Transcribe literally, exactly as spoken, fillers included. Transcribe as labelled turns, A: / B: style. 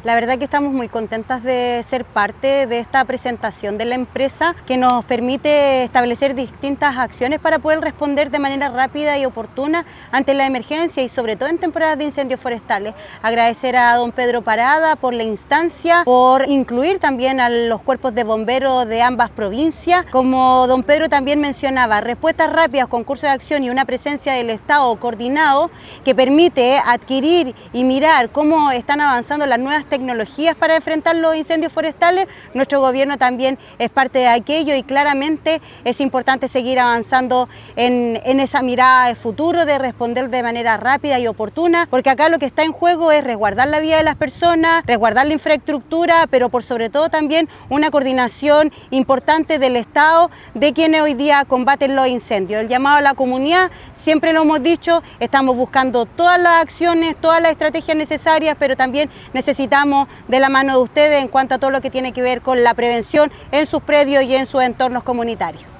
A: La verdad que estamos muy contentas de ser parte de esta presentación de la empresa que nos permite establecer distintas acciones para poder responder de manera rápida y oportuna ante la emergencia y sobre todo en temporadas de incendios forestales. Agradecer a don Pedro Parada por la instancia, por incluir también a los cuerpos de bomberos de ambas provincias. Como don Pedro también mencionaba, respuestas rápidas, concursos de acción y una presencia del Estado coordinado que permite adquirir y mirar cómo están avanzando las nuevas tecnologías para enfrentar los incendios forestales. Nuestro gobierno también es parte de aquello y claramente es importante seguir avanzando en, en esa mirada de futuro, de responder de manera rápida y oportuna, porque acá lo que está en juego es resguardar la vida de las personas, resguardar la infraestructura, pero por sobre todo también una coordinación importante del Estado de quienes hoy día combaten los incendios. El llamado a la comunidad, siempre lo hemos dicho, estamos buscando todas las acciones, todas las estrategias necesarias, pero también necesitamos de la mano de ustedes en cuanto a todo lo que tiene que ver con la prevención en sus predios y en sus entornos comunitarios.